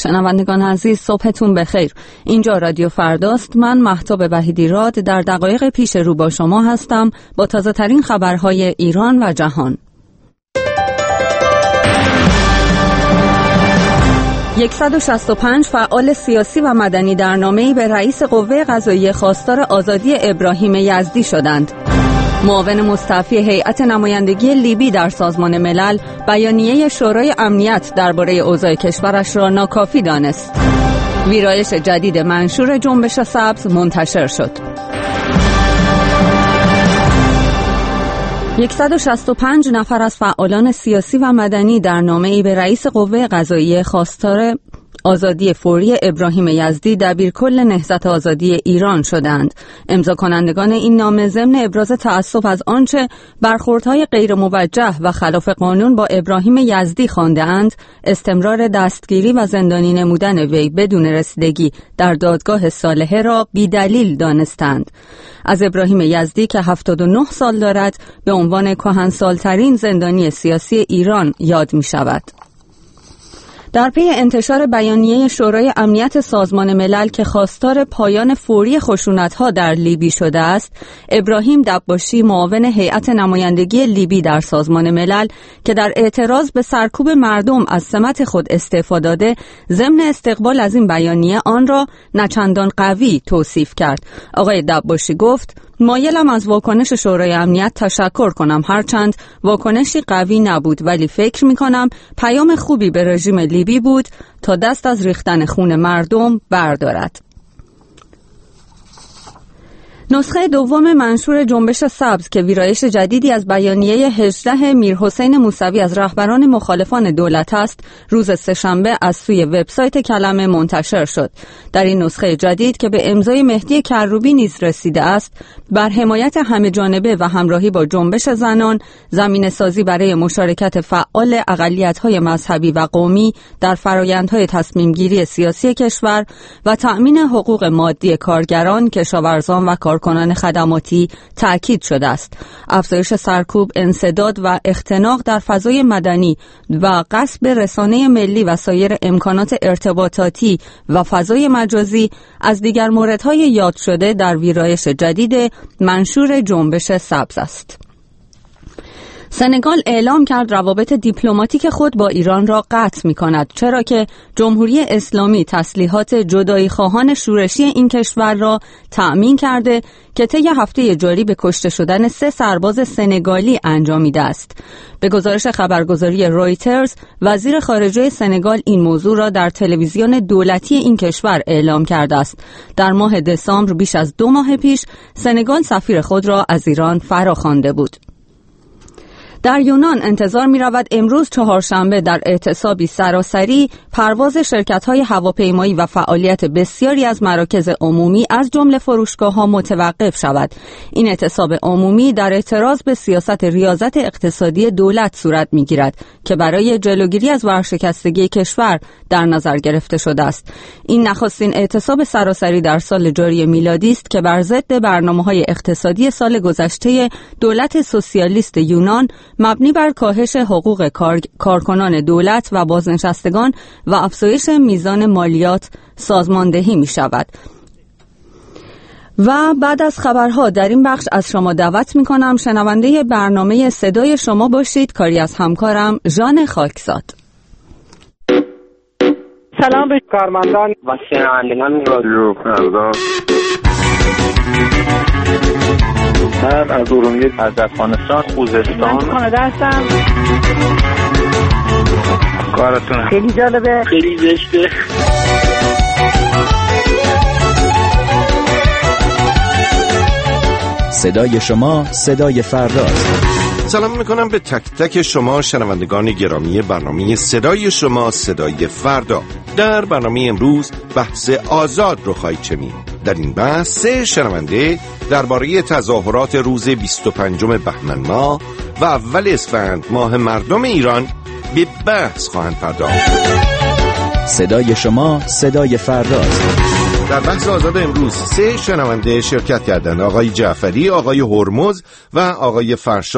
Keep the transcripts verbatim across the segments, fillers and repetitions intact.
شنوندگان عزیز، صبحتون بخیر. اینجا رادیو فرداست. من مهتاب وحیدی راد در دقایق پیش رو با شما هستم با تازه ترین خبرهای ایران و جهان. صد و شصت و پنج فعال سیاسی و مدنی در نامه‌ای به رئیس قوه قضاییه خواستار آزادی ابراهیم یزدی شدند. معاون مستعفی هیئت نمایندگی لیبی در سازمان ملل بیانیه شورای امنیت درباره اوضاع کشورش را ناکافی دانست. ویرایش جدید منشور جنبش سبز منتشر شد. صد و شصت و پنج نفر از فعالان سیاسی و مدنی در نامه‌ای به رئیس قوه قضاییه خواستار آزادی فوری ابراهیم یزدی دبیرکل نهضت آزادی ایران شدند. امضا کنندگان این نامه ضمن ابراز تأسف از آنچه برخوردهای غیر موجه و خلاف قانون با ابراهیم یزدی خوانده‌اند، استمرار دستگیری و زندانی نمودن وی بدون رسیدگی در دادگاه صالحه را بی‌دلیل دانستند. از ابراهیم یزدی که هفتاد و نه سال دارد به عنوان کهنسال‌ترین زندانی سیاسی ایران یاد می‌شود. در پی انتشار بیانیه شورای امنیت سازمان ملل که خواستار پایان فوری خشونت‌ها در لیبی شده است، ابراهیم دباشی، معاون هیئت نمایندگی لیبی در سازمان ملل که در اعتراض به سرکوب مردم از سمت خود استعفا داده، ضمن استقبال از این بیانیه آن را نچندان قوی توصیف کرد. آقای دباشی گفت: مایلم از واکنش شورای امنیت تشکر کنم، هرچند واکنشی قوی نبود، ولی فکر می کنم پیام خوبی به رژیم لیبی بود تا دست از ریختن خون مردم بردارد. نسخه دوم منشور جنبش سبز که ویرایش جدیدی از بیانیه هجده میرحسین موسوی از رهبران مخالفان دولت است، روز سه‌شنبه از سوی وبسایت کلمه منتشر شد. در این نسخه جدید که به امضای مهدی کروبی نیز رسیده است، بر حمایت همه‌جانبه و همراهی با جنبش زنان، زمینه‌سازی برای مشارکت فعال اقلیت‌های مذهبی و قومی در فرآیندهای تصمیم‌گیری سیاسی کشور و تأمین حقوق مادی کارگران، کشاورزان و کارکنان خدماتی تأکید شده است. افزایش سرکوب، انسداد و اختناق در فضای مدنی و غصب رسانه ملی و سایر امکانات ارتباطاتی و فضای مجازی از دیگر موردهای یاد شده در ویرایش جدید منشور جنبش سبز است. سنگال اعلام کرد روابط دیپلماتیک خود با ایران را قطع می کند، چرا که جمهوری اسلامی تسلیحات جدایی خواهان شورشی این کشور را تأمین کرده که طی هفته جاری به کشته شدن سه سرباز سنگالی انجامیده است. به گزارش خبرگزاری رویترز، وزیر خارجه سنگال این موضوع را در تلویزیون دولتی این کشور اعلام کرده است. در ماه دسامبر بیش از دو ماه پیش سنگال سفیر خود را از ایران فراخوانده بود. در یونان انتظار می رود امروز چهارشنبه در اعتصابی سراسری پرواز شرکت‌های هواپیمایی و فعالیت بسیاری از مراکز عمومی از جمله فروشگاه‌ها متوقف شود. این اعتصاب عمومی در اعتراض به سیاست ریاضت اقتصادی دولت صورت می‌گیرد که برای جلوگیری از ورشکستگی کشور در نظر گرفته شده است. این نخستین اعتصاب سراسری در سال جاری میلادی است که بر ضد برنامه‌های اقتصادی سال گذشته دولت سوسیالیست یونان مبنی بر کاهش حقوق کار... کارکنان دولت و بازنشستگان و افزایش میزان مالیات سازماندهی می شود. و بعد از خبرها در این بخش از شما دعوت می کنم شنونده برنامه صدای شما باشید، کاری از همکارم ژان خاکزاد. سلام به کارمندان و شنوندگان رادیو فرداست. من از ارومیه، از افغانستان، خوزستان، من کانادا هستم. کارتون خیلی جالبه، خیلی زشته. صدای شما صدای فرداست. سلام میکنم به تک تک شما شنوندگان گرامی برنامه صدای شما صدای فردا. در برنامه امروز بحث آزاد رو خواهید شنید. در این بحث سه شنونده درباره تظاهرات روز بیست و پنجم بهمن ماه و اول اسفند ماه مردم ایران به بحث خواهند پرداخت. صدای شما صدای فرداست. در بحث آزاد امروز سه شنونده شرکت کردند: آقای جعفری، آقای هرمز و آقای فرشاد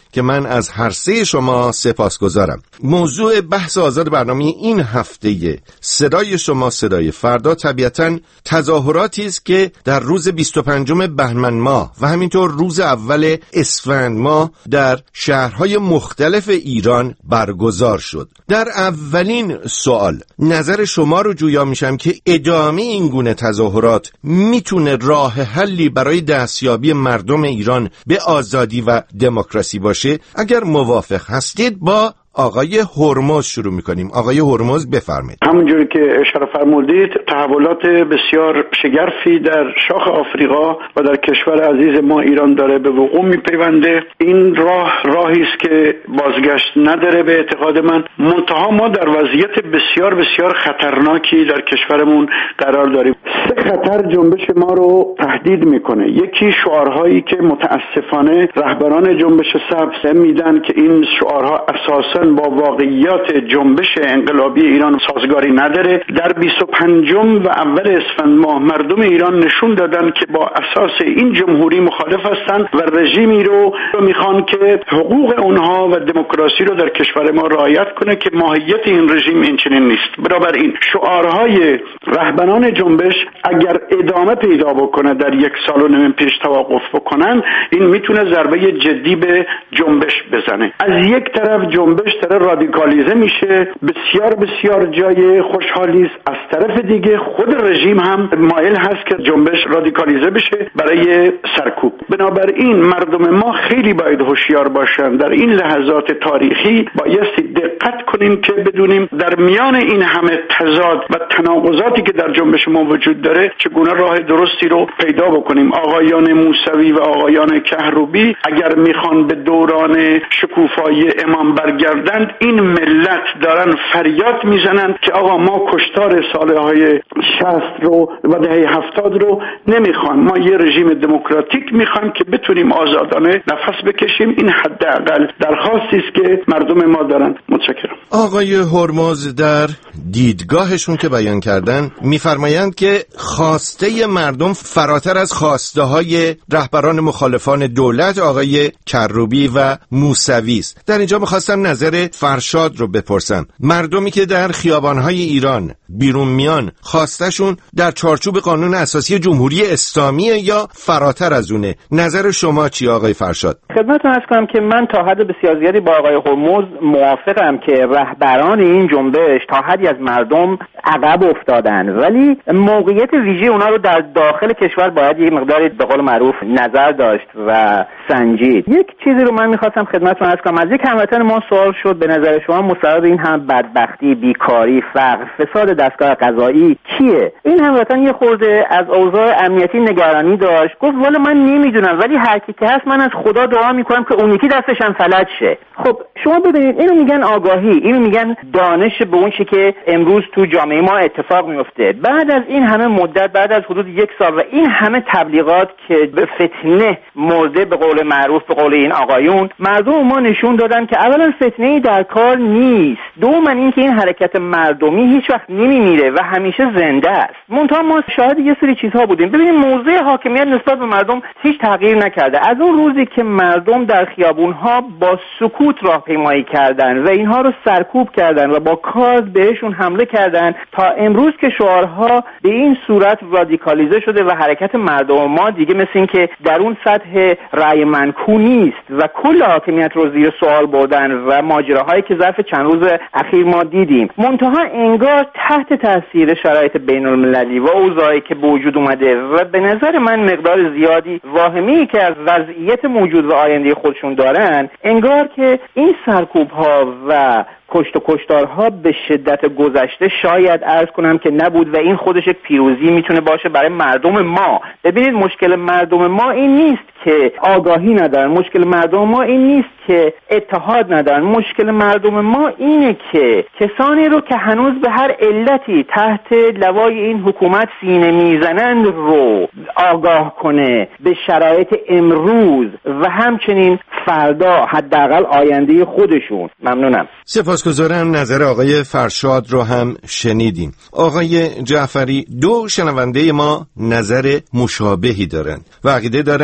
که من از هر سه شما سپاسگزارم. موضوع بحث آزاد برنامه این هفته صدای شما صدای فردا طبیعتاً تظاهراتی است که در روز بیست و پنجم بهمن ماه و همینطور روز اول اسفند ماه در شهرهای مختلف ایران برگزار شد. در اولین سوال نظر شما رو جویا میشم که ادامه این گونه تظاهرات میتونه راه حلی برای دستیابی مردم ایران به آزادی و دموکراسی باشه؟ اگر موافق هستید با آقای هرمز شروع میکنیم. آقای هرمز بفرمایید. همونجوری که اشاره فرمودید تحولات بسیار شگرفی در شاخ آفریقا و در کشور عزیز ما ایران داره به وقوع میپیونده. این راه راهی است که بازگشت نداره به اعتقاد من. منتها ما در وضعیت بسیار بسیار خطرناکی در کشورمون قرار داریم. سه خطر جنبش ما رو تهدید میکنه. یکی شعارهایی که متاسفانه رهبران جنبش سبز میدن که این شعارها اساساً با واقعیات جنبش انقلابی ایران سازگاری نداره. در بیست و پنجم و اول اسفند ماه مردم ایران نشون دادن که با اساس این جمهوری مخالف هستند و رژیمی رو میخوان که حقوق اونها و دموکراسی رو در کشور ما رعایت کنه که ماهیت این رژیم این چنین نیست. بنابراین شعارهای رهبران جنبش اگر ادامه پیدا بکنه در یک سال و نیم پیش توقف بکنن، این میتونه ضربه جدی به جنبش بزنه. از یک طرف جنبش داره رادیکالیزه میشه، بسیار بسیار جای خوشحالی است. از طرف دیگه خود رژیم هم مایل هست که جنبش رادیکالیزه بشه برای سرکوب. بنابراین مردم ما خیلی باید هوشیار باشن. در این لحظات تاریخی بایستی دقت کنیم که بدونیم در میان این همه تضاد و تناقضاتی که در جنبش ما وجود داره چگونه راه درستی رو پیدا بکنیم. آقایان موسوی و آقایان کهروبی اگر میخوان به دوران شکوفایی امام برگردند، این ملت دارن فریاد میزنند که آقا ما کشتار سالهای شصت رو و دهه هفتاد رو نمیخوان، ما یه رژیم دموکراتیک میخوایم که بتونیم آزادانه نفس بکشیم. این حداقل درخواستی است که مردم ما دارن. متشکرم. آقای هرمز در دیدگاهشون که بیان کردن میفرمایند که خواسته مردم فراتر از خواسته های رهبران مخالفان دولت آقای کروبی و موسوی است. در اینجا میخواستم نظر فرشاد رو بپرسم. مردمی که در خیابانهای ایران بیرون میان خواستشون در چارچوب قانون اساسی جمهوری اسلامیه یا فراتر از اونه؟ نظر شما چی آقای فرشاد؟ خدمتتون عرض کنم که من تا حد بسیار زیادی با آقای هرمز موافقم که رهبران این جنبش تا حدی از مردم عقب افتادن، ولی موقعیت ویژه اونا رو در داخل کشور باید یه مقداری به قول معروف نظر داشت و سنجید. یک چیزی رو من میخواستم خدمتتون عرض کنم. از یک هموطن ما سوال شد به نظر شما مسبب این هم بدبختی، بیکاری، فقر، فساد دستگاه قضایی کیه؟ این هموطن یه خورده از اوضاع امنیتی نگرانی داشت، گفت والا من نمیدونم، ولی هر کی که هست من از خدا دعا میکنم که اون یکی دستش هم فلج شه. خب شما ببینید اینو میگن آگاهی، اینو میگن دانش به اون چیزی که امروز تو جامعه ما اتفاق میفته. بعد از این همه مدت، بعد از حدود یک سال و این همه تبلیغات که به فتنه مرده به قول معروف، به قول این آقایون، مردم ما نشون دادن که اولا فتنه‌ای در کار نیست، دوما اینکه این حرکت مردمی هیچ وقت نمیمیره و همیشه زنده است. منتها ما شاهد یه سری چیزها بودیم. ببینید موضع حاکمیت نسبت به مردم هیچ تغییر نکرده. از اون روزی که مردم در خیابون‌ها با سکوت راهپیمایی کردن و اینها رو سرکوب کردن و با کارد بهشون حمله کردن تا امروز که شعارها به این صورت رادیکالیزه شده و حرکت مردم ما دیگه مثل این که در اون سطح رأی منکو نیست و کل حاکمیت رو زیر سوال بردن و ماجراهایی که ظرف چند روز اخیر ما دیدیم. منتها انگار تحت تاثیر شرایط بین المللی و اوضاعی که به وجود اومده و به نظر من مقدار زیادی واهمه‌ای که از وضعیت موجود و آینده خودشون دارن، انگار که این سرکوب ها و کشت و کشتارها به شدت گذشته شاید عرض کنم که نبود و این خودش یک پیروزی میتونه باشه برای مردم ما. ببینید مشکل مردم ما این نیست که آگاهی ندارن، مشکل مردم ما این نیست که اتحاد ندارن، مشکل مردم ما اینه که کسانی رو که هنوز به هر علتی تحت لوای این حکومت سینه میزنند رو آگاه کنه به شرایط امروز و همچنین فردا، حداقل آینده خودشون. ممنونم. سپاسگزارم. نظر آقای فرشاد رو هم شنیدیم. آقای جعفری، دو شنونده ما نظر مشابهی دارند و عقیده دارند که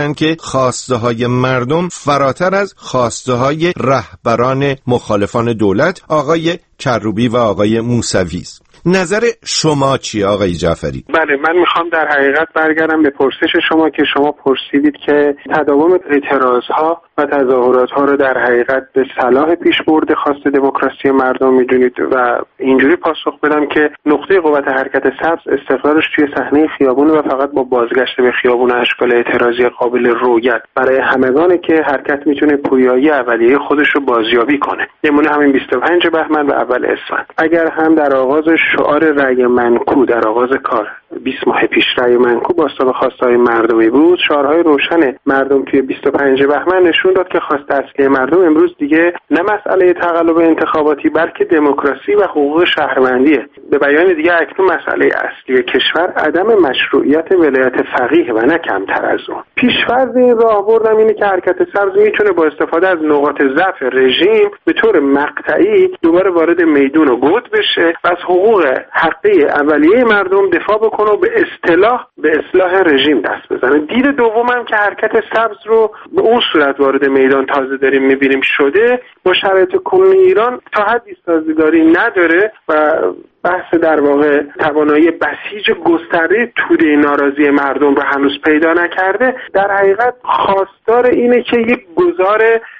خواسته های مردم فراتر از خواسته های رهبران مخالفان دولت آقای کروبی و آقای موسوی است. نظر شما چیه آقای جعفری؟ بله، من میخوام در حقیقت برگردم به پرسش شما که شما پرسیدید که تداوم اعتراضها و تظاهراتها رو در حقیقت به صلاح پیش برده خواست دموکراسی مردم میدونید و اینجوری پاسخ بدم که نقطه قوت حرکت سبز استقرارش توی صحنه خیابونه و فقط با بازگشت به خیابون اشکال اعتراضی قابل رویت برای همگانه که حرکت میتونه پویایی اولیه خودش رو بازیابی کنه. نمونه همین بیست و پنج بهمن و اول اسفند. اگر هم در آغاز شعار رأی منکو در آغاز کار بیست ماه پیش رأی منکو باستا به خواستهای مردمی بود، شعارهای روشن مردم توی بیست و پنج بهمن نشون داد که خواست اصلی مردم امروز دیگه نه مسئله تقلب انتخاباتی بلکه دموکراسی و حقوق شهروندیه. به بیان دیگه اکنون مسئله اصلی کشور عدم مشروعیت ولایت فقیه و نه کمتر از اون. پیش‌فرض این راه بردم اینه که حرکت سبز میتونه با استفاده از نقاط ضعف رژیم به طور مقطعی دوباره وارد میدون و گود بشه و از حقوق حقیقی اولیه مردم دفاع بکنه و به اصطلاح به اصلاح رژیم دست بزنه. دید دومم که حرکت سبز رو به اون صورت وارد میدان تازه داریم میبینیم شده با شرایط کنونی ایران تا حدی سازگاری نداره و بحث در واقع توانایی بسیج گسترده توده ناراضی مردم رو هنوز پیدا نکرده. در حقیقت خواستار اینه که یک گذار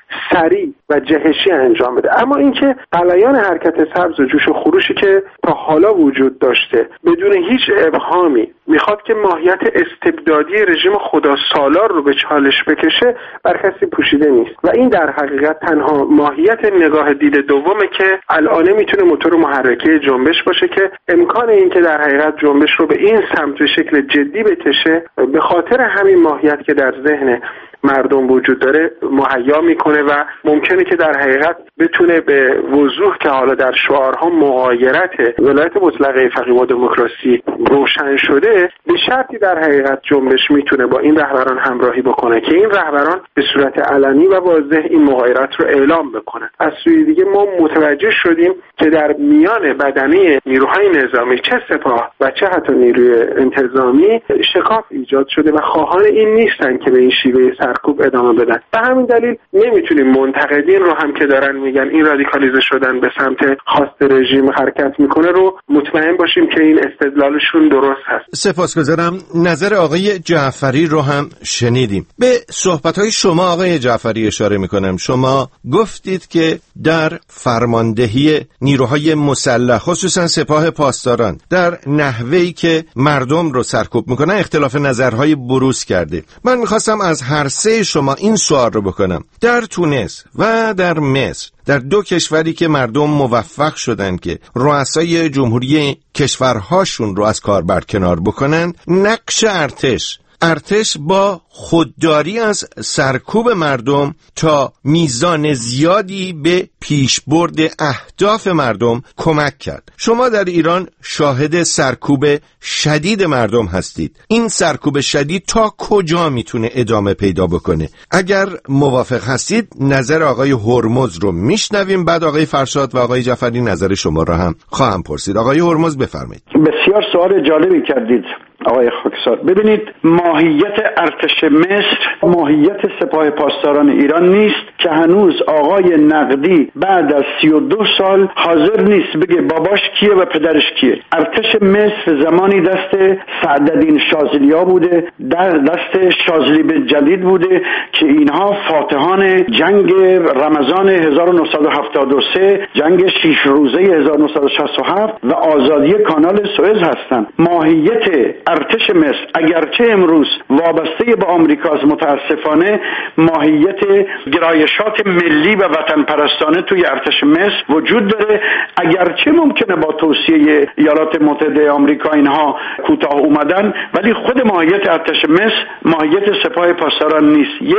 سریع و جهشی انجام بده. اما اینکه غلیان حرکت سبز و جوش و خروشی که تا حالا وجود داشته بدون هیچ ابهامی میخواد که ماهیت استبدادی رژیم خدا سالار رو به چالش بکشه بر کسی پوشیده نیست و این در حقیقت تنها ماهیت نگاه دید دومه که الان میتونه موتور محرکه جنبش باشه که امکان این که در حقیقت جنبش رو به این سمت به شکل جدی بکشه به خاطر همین ماهیت که در ذهن مردم وجود داره مهیا میکنه و ممکنه که در حقیقت بتونه به وضوح که حالا در شعارها مغایرت ولایت مطلقه فقیه و دموکراسی روشن شده، به شرطی در حقیقت جنبش میتونه با این رهبران همراهی بکنه که این رهبران به صورت علنی و واضح این مغایرت رو اعلام بکنن. از سوی دیگه ما متوجه شدیم که در میان بدنه نیروهای نظامی چه سپاه و چه حتی نیروی انتظامی شکاف ایجاد شده و خواهان این نیستن که به این شیوه سرکوب ادامه بدن. به همین دلیل نمیتونیم منتقدین رو هم که دارن میگن این رادیکالیزه شدن به سمت خواست رژیم حرکت میکنه رو مطمئن باشیم که این استدلالشون درست هست. سپاسگزارم. نظر آقای جعفری رو هم شنیدیم. به صحبت‌های شما آقای جعفری اشاره میکنم. شما گفتید که در فرماندهی نیروهای مسلح خصوصا سپاه پاسداران در نحوهی که مردم رو سرکوب میکنن اختلاف نظرهای بروز کرده. من میخواستم از هر سه شما این سوال رو بکنم. در تونس و در مصر، در دو کشوری که مردم موفق شدن که رؤسای جمهوری کشورهاشون رو از کار برکنار بکنن، نقش ارتش ارتش با خودداری از سرکوب مردم تا میزان زیادی به پیشبرد اهداف مردم کمک کرد. شما در ایران شاهد سرکوب شدید مردم هستید. این سرکوب شدید تا کجا میتونه ادامه پیدا بکنه؟ اگر موافق هستید نظر آقای هرمز رو میشنویم، بعد آقای فرشاد و آقای جعفری نظر شما رو هم خواهم پرسید. آقای هرمز بفرمایید. بسیار سوال جالبی کردید آقای خاکسار. ببینید، ماهیت ارتش مصر ماهیت سپاه پاسداران ایران نیست که هنوز آقای نقدی بعد از سی و دو سال حاضر نیست بگه باباش کیه و پدرش کیه. ارتش مصر زمانی دست سعدالدین شاذلی‌ها بوده، در دست شاذلی جدید بوده که اینها فاتحان جنگ رمضان هزار و نهصد و هفتاد و سه، جنگ شش روزه هزار و نهصد و شصت و هفت و آزادی کانال سوئز هستند. ماهیت ارتش مصر اگرچه امروز وابسته به آمریکاست، متاسفانه ماهیت گرایشات ملی و وطن پرستانه توی ارتش مصر وجود داره. اگرچه ممکنه با توصیه ایالات متحده آمریکا اینها کوتاه اومدن، ولی خود ماهیت ارتش مصر ماهیت سپاه پاسداران نیست. یک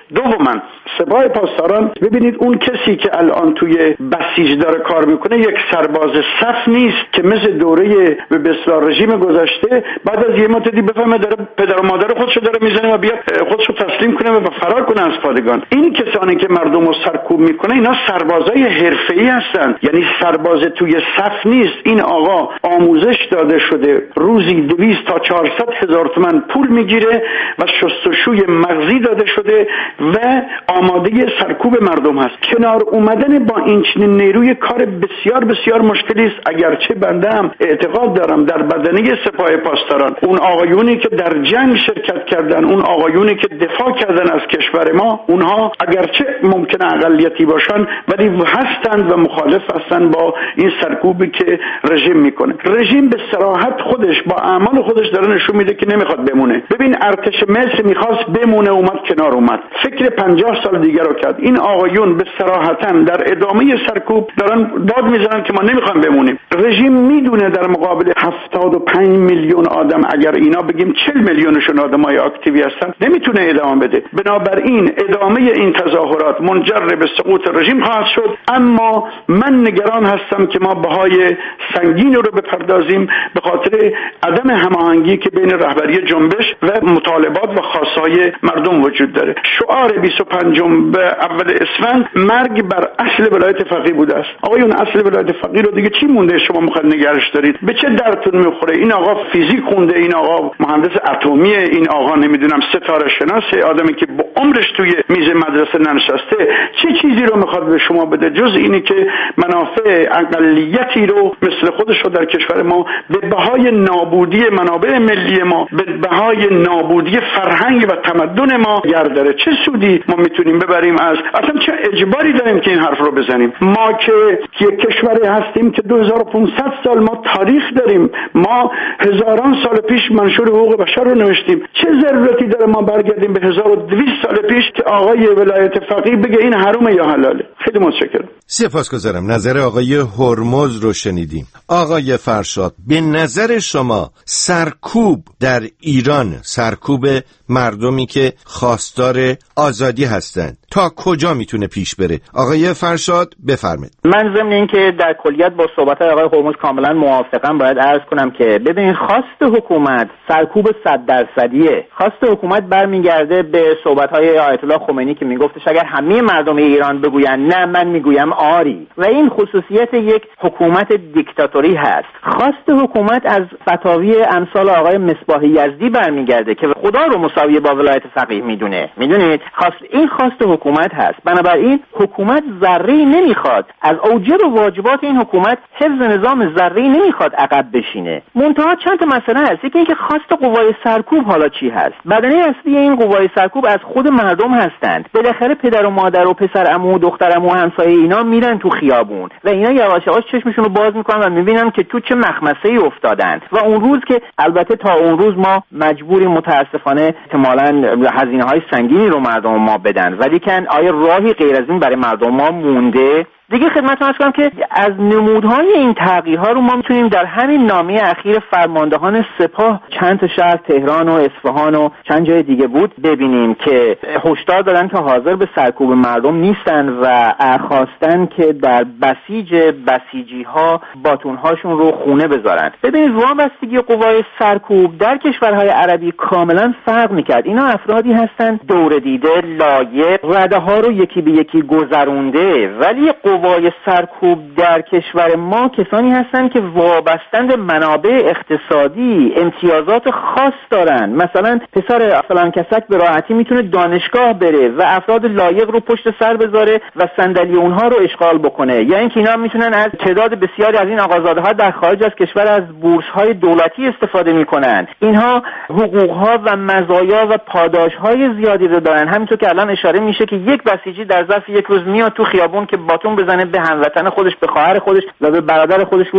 دوما سپاه پاسداران، ببینید اون کسی که الان توی بسیج داره کار میکنه یک سرباز صف نیست که مثل دوره به اصطلاح رژیم گذشته بعد از یه مدتی بفهمه داره پدر و مادر خودشو داره میزنه و بیا خودشو تسلیم کنه و فرار کنه از پادگان. این کسانی که مردم رو سرکوب میکنه اینا سربازای حرفه‌ای هستن، یعنی سرباز توی صف نیست. این آقا آموزش داده شده، روزی دویست تا چهارصد هزار تومان پول میگیره و شستشوی مغزی داده شده و آماده سرکوب مردم هست. کنار اومدن با این چنین نیروی کار بسیار بسیار مشکلی است. اگرچه بنده هم اعتقاد دارم در بدنه سپاه پاسداران اون آقایونی که در جنگ شرکت کردن، اون آقایونی که دفاع کردن از کشور ما، اونها اگرچه ممکنه اقلیتی باشن ولی هستند و مخالف هستند با این سرکوبی که رژیم میکنه. رژیم به صراحت خودش با اعمال خودش داره نشون میده که نمیخواد بمونه. ببین ارتش مصر میخواست بمونه، اومد کنار اومد، فکر پنجاه سال دیگر رو کرد. این آقایون به صراحتاً در ادامه سرکوب دارن داد میزنن که ما نمیخوایم بمونیم. رژیم میدونه در مقابل هفتاد و پنج میلیون آدم، اگر اینا بگیم چهل میلیونشون آدمای اکتیوی هستن، نمیتونه ادامه بده. بنابراین ادامه این تظاهرات منجر به سقوط رژیم خواهد شد. اما من نگران هستم که ما بهای سنگین رو بپردازیم به خاطر عدم هماهنگی که بین رهبری جنبش و مطالبات و خواستهای مردم وجود داره. شعار بیست و پنجم به اول اسفند مرگ بر اصل ولایت فقیه بوده است. آقایون اصل ولایت فقیه رو دیگه چی مونده شما میخواید نگرش دارید؟ به چه درتون میخوره؟ این آقا فیزیک خونده، این آقا مهندس اتمیه، این آقا نمیدونم ستاره شناسه، آدمی که با عمرش توی میز مدرسه ننشسته، چه چیزی رو میخواد به شما بده جز اینی که منافع اقلیتی رو مثل خودش رو در کشور ما به بهای نابودی منابع ملی ما، به بهای نابودی فرهنگ و تمدن ما گرداره؟ چه سودی ما میتونیم ببریم از اصلا؟ چه اجباری داریم که این حرف رو بزنیم؟ ما که یک کشوری هستیم که دو هزار و پانصد سال ما تاریخ داریم، ما هزاران سال پیش منشور حقوق بشر رو نوشتیم. چه ضرورتی داره ما برگردیم به هزار و دویست سال پیش که آقای ولایت فقیه بگه این حرومه یا حلاله؟ خیلی متشکرم. سپاسگزارم. نظر آقای هرمز رو شنیدیم. آقای فرشاد، به نظر شما سرکوب در ایران، سرکوب مردمی که خواستار آزادی هستند، تا کجا میتونه پیش بره؟ آقای فرشاد بفرمایید. من ضمن این که در کلیت با صحبت‌های آقای هرمز کاملا موافقم، باید عرض کنم که ببینید خواست حکومت سرکوب صد درصدیه. خواست حکومت برمیگرده به صحبت‌های آیت الله خمینی که میگفتش اگر همه مردم ایران بگویند نه، من میگویم آری، و این خصوصیت یک حکومت دیکتاتوری هست. خواست حکومت از فتاوی امثال آقای مصباح یزدی برمیگرده که خدا رو مساوی با ولایت فقیه میدونه. میدونید خواست این خواست حکومت هست. بنابراین حکومت ذره‌ای نمیخواد از اوجب و واجبات این حکومت حفظ نظام ذره‌ای نمیخواد عقب بشینه. منتها چند تا مسئله هست. یکی اینکه خواست قوای سرکوب حالا چی هست؟ بدنه اصلی این قوای سرکوب از خود مردم هستند. بالاخره پدر و مادر و پسر عمو و دختر عمو و همسایه اینا میرن تو خیابون و اینا یواش یواش چشمشون رو باز میکنن و میبینن که تو چه مخمسه‌ای افتادن. و اون روز که البته تا اون روز ما مجبوریم متاسفانه احتمالاً هزینه‌های سنگینی رو مردم ما بدن، ولی کن آیا راهی غیر از این برای مردم ما مونده؟ دیگه خدمتتون عرض کنم که از نمودهای این تغییرها رو ما میتونیم در همین نامه اخیر فرماندهان سپاه چند تا شهر تهران و اصفهان و چند جای دیگه بود ببینیم که هشدار دادن که حاضر به سرکوب مردم نیستن و خواستن که در بسیج بسیجی ها باتونهاشون رو خونه بذارن. ببینید وابستگی قوای سرکوب در کشورهای عربی کاملا فرق میکرد. اینا افرادی هستن دور دیده، لایق، رده ها رو یکی به یکی گذرونده، ولی قوای سرکوب در کشور ما کسانی هستند که وابستند منابع اقتصادی، امتیازات خاص دارن. مثلا پسر فلان کسک به راحتی میتونه دانشگاه بره و افراد لایق رو پشت سر بذاره و صندلی اونها رو اشغال بکنه، یا اینکه اینا میتونن از تعداد بسیاری از این آقازاده ها در خارج از کشور از بورس های دولتی استفاده میکنن. اینها حقوق ها و مزایا و پاداش های زیادی رو دارن. همینطور که الان اشاره میشه که یک بسیجی در ظرف یک روز میاد تو خیابون که باتون بزنه به هموطن خودش، به خواهر خودش و به برادر خودش روزی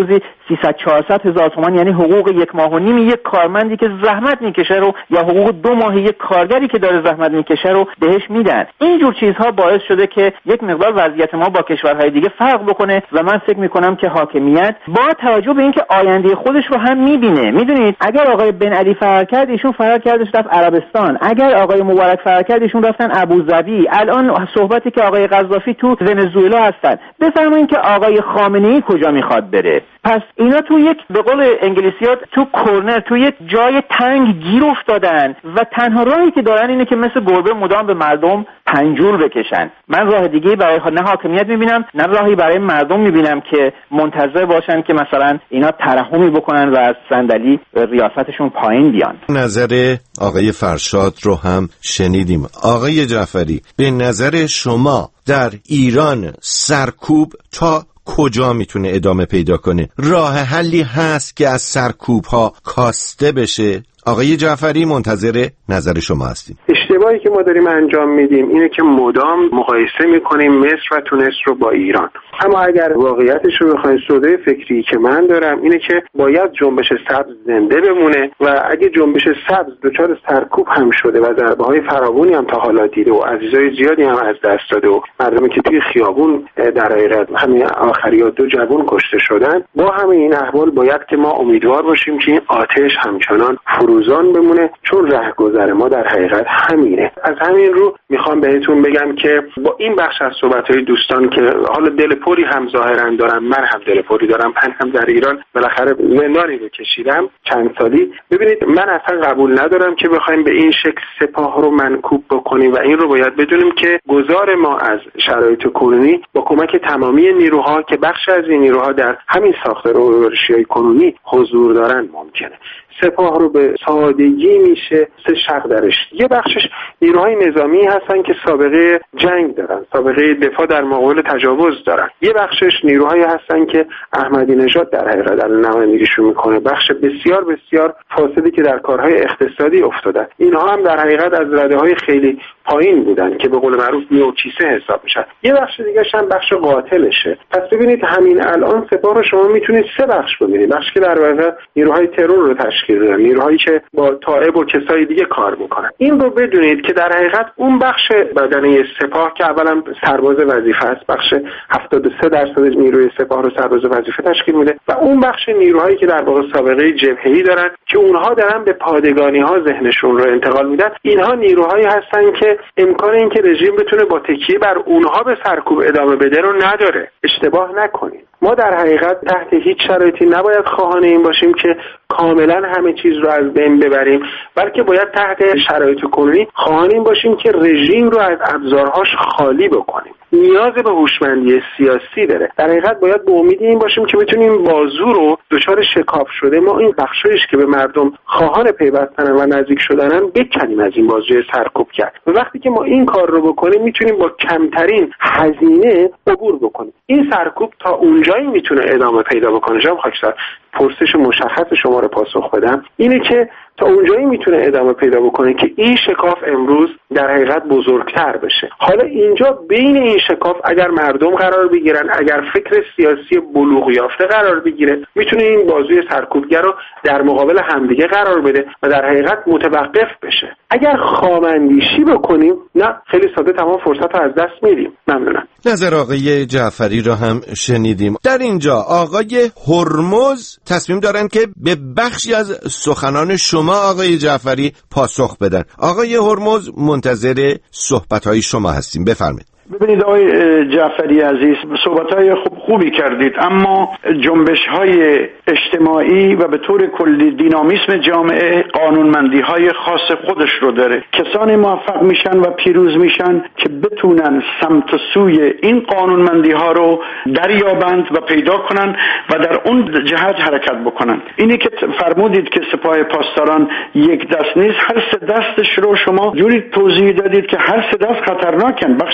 سیصد چهارصد هزار تومان، یعنی حقوق یک ماه و نیم یک کارمندی که زحمت میکشه رو یا حقوق دو ماه یک کارگری که داره زحمت میکشه رو بهش میدن. اینجور چیزها باعث شده که یک مقدار وضعیت ما با کشورهای دیگه فرق بکنه و من فکر میکنم که حاکمیت با توجه به اینکه آینده خودش رو هم میبینه. میدونید اگر آقای بن علی فرار کرد، ایشون فرار کردش رفت عربستان. اگر آقای مبارک فرار کرد، ایشون رفتن ابوظبی. الان صحبتی که آقای قذافی تو ونزوئلا هستن. بفرمایید که آقای خامنه‌ای کجا میخواد بره. پس اینا تو یک به قول انگلیسی‌ها تو کورنر، تو یک جای تنگ گیر افتادن و تنها راهی که دارن اینه که مثل گربه مدام به مردم پنجول بکشن. من راه دیگه برای نه حاکمیت میبینم، نه راهی برای مردم میبینم که منتظر باشن که مثلا اینا ترحمی بکنن و از صندلی ریاستشون پایین بیان. نظر آقای فرشاد رو هم شنیدیم. آقای جعفری، به نظر شما در ایران سرکوب تا کجا میتونه ادامه پیدا کنه؟ راه حلی هست که از سرکوب ها کاسته بشه؟ آقای جعفری، منتظر نظر شما هستیم. اشتباهی که ما داریم انجام میدیم اینه که مدام مقایسه میکنیم مصر و تونس رو با ایران. اما اگر واقعیتش رو بخواید، سوده فکری که من دارم اینه که باید جنبش سبز زنده بمونه و اگه جنبش سبز دچار سرکوب هم شده و ضربه‌های فراوانی هم تا حالا دیده و عزیزای زیادی هم از دست داده و مردمی که توی خیابون در حقیقت همین آخریات دو جوان کشته شدن، با همه این احوال باید که ما امیدوار باشیم که این آتش همچنان فروزان بمونه، چون رهگذر ما در حقیقت همینه. از همین رو میخوام بهتون بگم که با این بخش از صحبت‌های دوستان که حالا دل پوری هم ظاهرا دارم، من هم دل پوری دارم، من هم در ایران بالاخره زندانی رو کشیدم چند سالی. ببینید من اصلا قبول ندارم که بخوایم به این شکل سپاه رو منکوب بکنیم و این رو باید بدونیم که گذار ما از شرایط کنونی با کمک تمامی نیروها که بخش از این نیروها در همین ساختار اورشیای کنونی حضور دارن ممکنه. سپاه رو به سادگی میشه سه شق درش. یه بخشش نیروهای نظامی هستن که سابقه جنگ دارن، سابقه دفاع در مقابل تجاوز دارن. یه بخشش نیروهایی هستن که احمدی نژاد در حقیقت در نمایندگیشون میکنه، بخش بسیار بسیار فاسدی که در کارهای اقتصادی افتادن. اینها هم در حقیقت از رده‌های خیلی پایین بودن که به قول معروف نیوکیسه حساب میشن. یه بخش دیگه هم بخش قاتلشه. پس ببینید همین الان سپاه رو شما میتونید سه بخش ببینید. بخشی که در واقع نیروهای ترور رو تشکیل میدن، نیروهایی که با طائب و کسای دیگه کار میکنن. این رو بدونید که در حقیقت اون بخش بدنه سپاه که اولا سرباز وظیفه است، بخش هفتاد و سه درصد نیروی سپاه رو سرباز وظیفه تشکیل میده و اون بخش نیروهایی که در واقع سابقه جبهه‌ای دارن که اونها دارن به پادگانی ها ذهنشون رو انتقال میدن. اینها نیروهایی هستن که امکان اینکه رژیم بتونه با تکیه بر اونها به سرکوب ادامه بده رو نداره. اشتباه نکنید. ما در حقیقت تحت هیچ شرایطی نباید خواهان این باشیم که کاملا همه چیز رو از بین ببریم، بلکه باید تحت شرایط کنونی خواهان این باشیم که رژیم رو از ابزارهاش خالی بکنیم. نیاز به هوشمندی سیاسی داره. در حقیقت باید به امید این باشیم که بتونیم بازو رو دچار شکاف شده ما این بخشایش که به مردم خواهان پیوستن و نزدیک شدنن بکنیم از این بازوی سرکوب کرد. و وقتی که ما این کار رو بکنیم میتونیم با کمترین هزینه عبور بکنیم. این سرکوب تا اونجایی میتونه ادامه پیدا بکنه. جناب خاکسار، پرسش مشخص شما رو پاسخ بدم اینه که تا اونجایی میتونه ادامه پیدا بکنه که این شکاف امروز در حقیقت بزرگتر بشه. حالا اینجا بین این شکاف اگر مردم قرار بگیرن، اگر فکر سیاسی بلوغ یافته قرار بگیره، میتونه این بازوی سرکوبگر رو در مقابل همدیگه قرار بده و در حقیقت متوقف بشه. اگر خام‌اندیشی بکنیم، نه، خیلی ساده تمام فرصت رو از دست میدیم. ممنونم. نظر آقای جعفری رو هم شنیدیم. در اینجا آقای هرمز تصمیم دارن که به بخشی از سخنان شما آقای جعفری پاسخ بدن. آقای هرمز منتظر صحبت‌های شما هستیم. بفرمایید. ببینید آقای جعفری عزیز، صحبت‌های خوب خوبی کردید، اما جنبش‌های اجتماعی و به طور کلی دینامیسم جامعه قانونمندی‌های خاص خودش رو داره. کسانی موفق میشن و پیروز میشن که بتونن سمت سوی این قانونمندی‌ها رو دریابند و پیدا کنن و در اون جهت حرکت بکنن. اینی که فرمودید که سپاه پاسداران یک دست نیست، هر سه دستش رو شما جوری توضیح دادید که هر سه دست خطرناکن. بخش عمده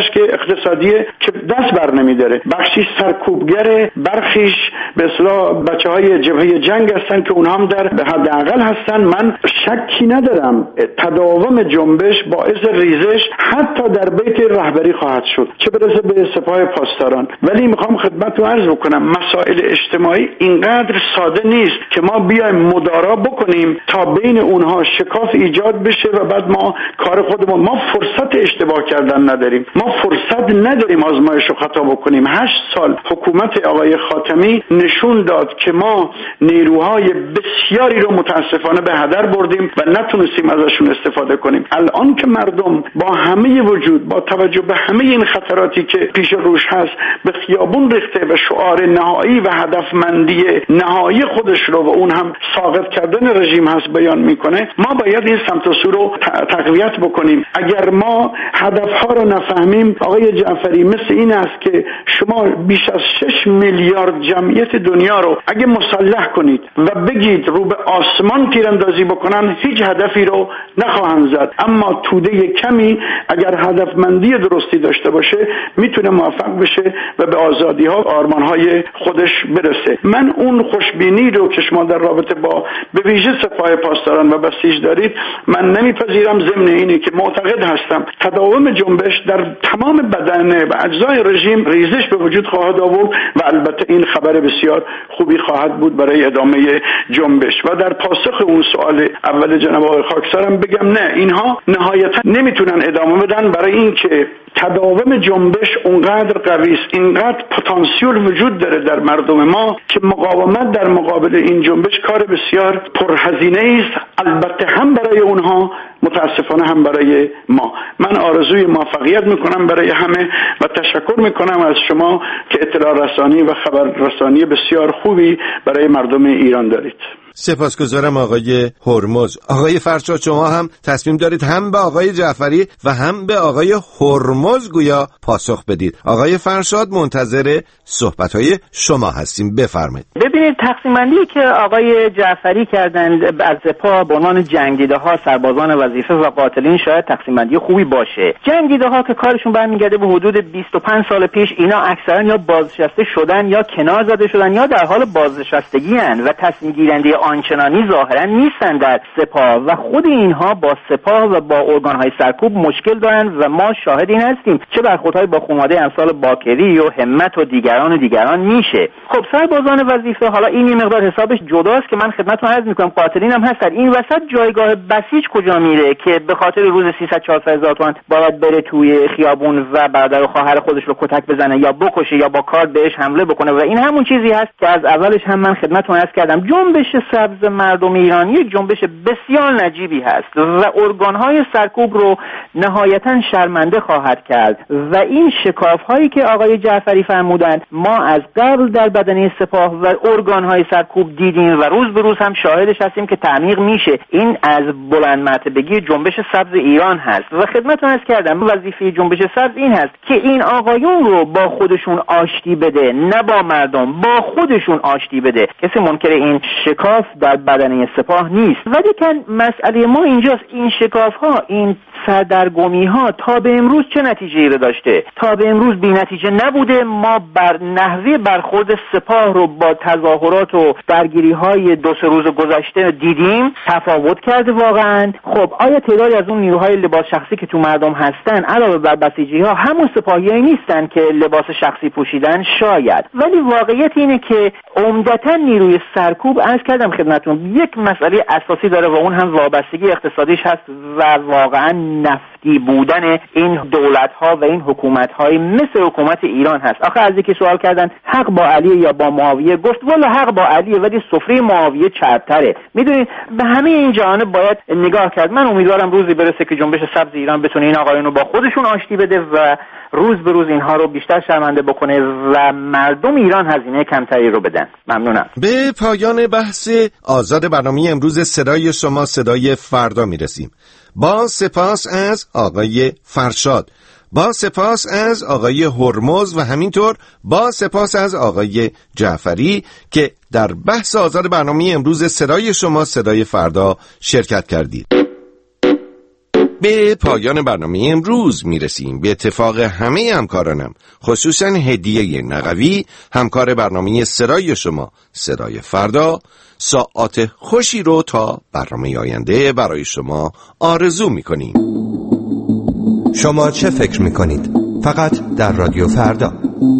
بخشش که اقتصادیه که دست بر نمیداره، بخشی سرکوبگر، برخیش به اصطلاح بچهای جبهه جنگ هستن که اونها هم در حداقل هستن. من شکی ندارم تداوم جنبش باعث ریزش حتی در بیت رهبری خواهد شد، چه برسه به سپاه پاسداران. ولی میخوام خدمتتون عرض بکنم مسائل اجتماعی اینقدر ساده نیست که ما بیایم مدارا بکنیم تا بین اونها شکاف ایجاد بشه و بعد ما کار خودمون، ما فرصت اشتباه کردن نداریم، ما فرصت نداریم آزمایش و خطا بکنیم. هشت سال حکومت آقای خاتمی نشون داد که ما نیروهای بسیاری رو متاسفانه به هدر بردیم و نتونستیم ازشون استفاده کنیم. الان که مردم با همه وجود، با توجه به همه این خطراتی که پیش روش هست، به خیابون ریخته و شعار نهایی و هدفمندی نهایی خودش رو و اون هم ساقط کردن رژیم هست بیان میکنه، ما باید این سمت و سو رو تقویت بکنیم. اگر ما هدفها رو نفهمیم، آقای جعفری، مثل این است که شما بیش از شش میلیارد جمعیت دنیا رو اگه مسلح کنید و بگید رو به آسمان تیراندازی بکنن، هیچ هدفی رو نخواهند زد. اما توده کمی اگر هدفمندی درستی داشته باشه میتونه موفق بشه و به آزادی ها و آرمان های خودش برسه. من اون خوشبینی رو که شما در رابطه با به ویژه سپاه پاسداران و بسیج دارید من نمیپذیرم. ضمن اینه که معتقد هستم تداوم جنبش در تمام بدنه و اجزای رژیم ریزش به وجود خواهد آورد و البته این خبر بسیار خوبی خواهد بود برای ادامه جنبش. و در پاسخ اون سوال اول جناب آقای خاکسارم بگم نه، اینها نهایتا نمیتونن ادامه بدن، برای اینکه تداوم جنبش اونقدر قوی است، اینقدر پتانسیل وجود داره در مردم ما که مقاومت در مقابل این جنبش کار بسیار پرهزینه است، البته هم برای اونها متاسفانه هم برای ما. من آرزوی موفقیت میکنم برای همه و تشکر میکنم از شما که اطلاع رسانی و خبر رسانی بسیار خوبی برای مردم ایران دارید. سپاسگزارم آقای هرمز. آقای فرشاد، شما هم تصمیم دارید هم به آقای جعفری و هم به آقای هرمز گویا پاسخ بدید. آقای فرشاد منتظر صحبت‌های شما هستیم، بفرمایید. ببینید تقسیم بندی که آقای جعفری کردند از سپاه به عنوان جنگیده‌ها، سربازان وظیفه و قاتلین شاید تقسیم بندی خوبی باشه. جنگیده‌ها که کارشون برمیگرده به حدود بیست و پنج سال پیش، اینا اکثرا یا بازنشسته شدن یا کنار زده شدن یا در حال بازنشستگی ان و تصمیم گیرنده آنچنانی ظاهرا نیستن در سپاه و خود اینها با سپاه و با ارگان‌های سرکوب مشکل دارن و ما شاهد این هستیم چه برخوردهای با خانواده امثال باکری و همت و دیگران و دیگران میشه. خب سربازان وظیفه، حالا این یه مقدار حسابش جداست که من خدمتتون عرض میکنم قاتلین هم هستن. این وسط جایگاه بسیج کجا میره که به خاطر روز سیصد چهارصد هزار تومان باید بره توی خیابون و برادر و خواهر خودش رو کتک بزنه یا بکشه یا با کار بهش حمله بکنه و این همون چیزی هست که از اولش هم من خدمتتون عرض کردم. جنبش سبز مردم ایران یک جنبش بسیار نجیبی هست و ارگان‌های سرکوب رو نهایتاً شرمنده خواهد کرد و این شکاف‌هایی که آقای جعفری فرمودند ما از قبل در بدنه سپاه و ارگان‌های سرکوب دیدیم و روز به روز هم شاهدش هستیم که تعمیق میشه. این از بلند مرتبگی جنبش سبز ایران هست و خدمتتون عرض کردم وظیفه جنبش سبز این هست که این آقایون رو با خودشون آشتی بده، نه با مردم، با خودشون آشتی بده. کسی منکر این شکاف در بدنه سپاه نیست، ولی که مسئله ما اینجاست این شکاف ها، این سردرگمی ها تا به امروز چه نتیجه‌ای رو داشته؟ تا به امروز بی نتیجه نبوده. ما بر نحوه برخورد سپاه رو با تظاهرات و درگیری های دو سه روز گذشته دیدیم، تفاوت کرده واقعا. خب آیا تعدادی از اون نیروهای لباس شخصی که تو مردم هستن علاوه بر بسیجی ها همون سپاهیایی نیستن که لباس شخصی پوشیدن؟ شاید، ولی واقعیت اینه که عمدتا نیروی سرکوب عرض کردم خدمتتون یک مسئله اساسی داره و اون هم وابستگی اقتصادیش هست و واقعا نفتی بودن این دولت‌ها و این حکومت‌های مثل حکومت ایران هست. آخه از اینکه سوال کردن حق با علی یا با معاویه، گفت والا حق با علیه ولی سفره معاویه چرب‌تره. میدونید به همه این جوانب باید نگاه کرد. من امیدوارم روزی برسه که جنبش سبز ایران بتونه این آقایون رو با خودشون آشتی بده و روز به روز اینها رو بیشتر شرمنده بکنه و مردم ایران هزینه کمتری رو بدن. ممنونم. به پایان بحث آزاد برنامه امروز صدای شما صدای فردا میرسیم. با سپاس از آقای فرشاد، با سپاس از آقای هرمز و همینطور با سپاس از آقای جعفری که در بحث آزاد برنامه امروز صدای شما صدای فردا شرکت کردید. به پایان برنامه امروز میرسیم. به اتفاق همه همکارانم، خصوصا هدیه نقوی همکار برنامه صدای شما صدای فردا، ساعات خوشی رو تا برنامه آینده برای شما آرزو میکنیم. شما چه فکر میکنید؟ فقط در رادیو فردا.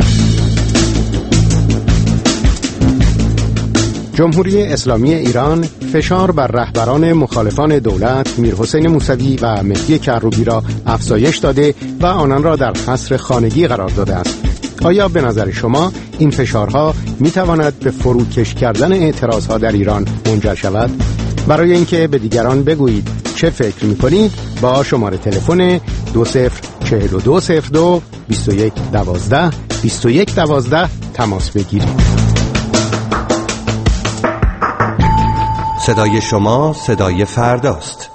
جمهوری اسلامی ایران فشار بر رهبران مخالفان دولت میرحسین موسوی و مهدی کروبی را افزایش داده و آنان را در حصر خانگی قرار داده است. آیا به نظر شما این فشارها میتواند به فروکش کردن اعتراضها در ایران منجر شود؟ برای اینکه به دیگران بگویید چه فکر میکنید با شماره تلفن دو صفر چهل و دو صفر دو بیست و یک دوازده بیست و یک دوازده تماس بگیرید. صدای شما صدای فرداست.